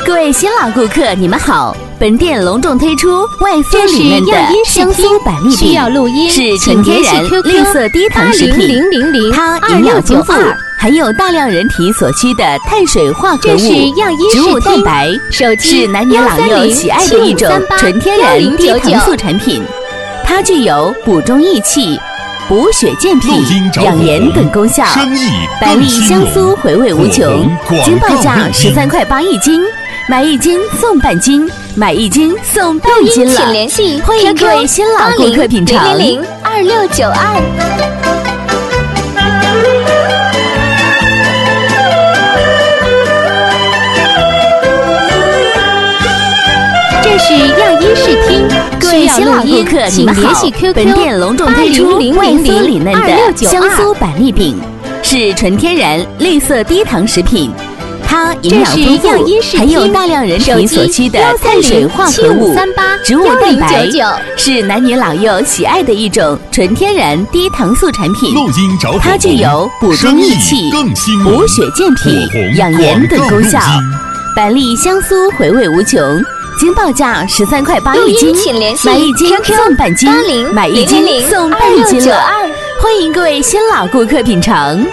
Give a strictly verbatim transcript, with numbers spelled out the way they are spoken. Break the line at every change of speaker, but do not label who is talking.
各位新老顾客，你们好！本店隆重推出外酥里嫩的香酥板栗饼，
需要录音，
是纯天然绿色低糖食品，它营养丰富，含有大量人体所需的碳水化合物、植物蛋白，是男女老幼喜爱的一种纯天然低糖素产品。它具有补中益气、补血健脾、养颜等功效。板栗香酥回味无穷，经报价十三块八一斤，买一斤送半斤，买一斤送半斤了。
请联系
欢迎各位新老顾客品尝。
零零零二六九二。这是样医视听，
各位新老顾客，你们好！本店隆重推出外酥里嫩的香酥板栗饼，是纯天然绿色低糖食品。它营养丰富，含有大量人体所需的碳水化合物、植物蛋白，是男女老幼喜爱的一种纯天然低糖素产品。它具有补中益气、补血健脾、养颜等功效。板栗香酥回味无穷，经报价十三块八一斤，买一斤送半斤，买一斤送半斤了。欢迎各位新老顾客品尝。